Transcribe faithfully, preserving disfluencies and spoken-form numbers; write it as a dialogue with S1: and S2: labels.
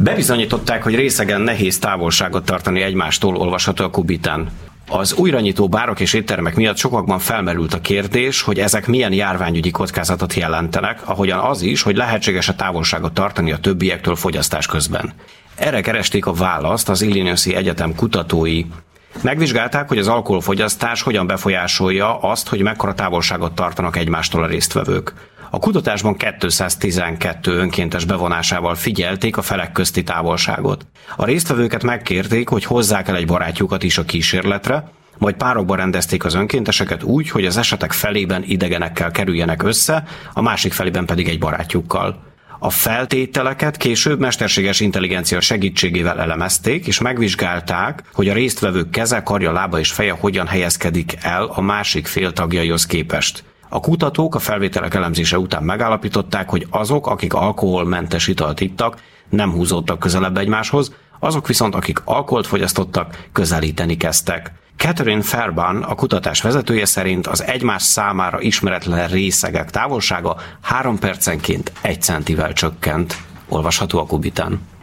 S1: Bebizonyították, hogy részegen nehéz távolságot tartani egymástól, olvasható a Kubitán. Az újranyitó bárok és éttermek miatt sokakban felmerült a kérdés, hogy ezek milyen járványügyi kockázatot jelentenek, ahogyan az is, hogy lehetséges a távolságot tartani a többiektől fogyasztás közben. Erre keresték a választ az Illinoisi Egyetem kutatói. Megvizsgálták, hogy az alkoholfogyasztás hogyan befolyásolja azt, hogy mekkora távolságot tartanak egymástól a résztvevők. A kutatásban kétszáztizenkettő önkéntes bevonásával figyelték a felek közti távolságot. A résztvevőket megkérték, hogy hozzák el egy barátjukat is a kísérletre, majd párokba rendezték az önkénteseket úgy, hogy az esetek felében idegenekkel kerüljenek össze, a másik felében pedig egy barátjukkal. A feltételeket később mesterséges intelligencia segítségével elemezték, és megvizsgálták, hogy a résztvevők keze, karja, lába és feje hogyan helyezkedik el a másik fél tagjaihoz képest. A kutatók a felvételek elemzése után megállapították, hogy azok, akik alkoholmentes italt ittak, nem húzódtak közelebb egymáshoz, azok viszont, akik alkoholt fogyasztottak, közelíteni kezdtek. Catherine Fairbairn, a kutatás vezetője szerint az egymás számára ismeretlen részegek távolsága három percenként egy centivel csökkent. Olvasható a Kubitán.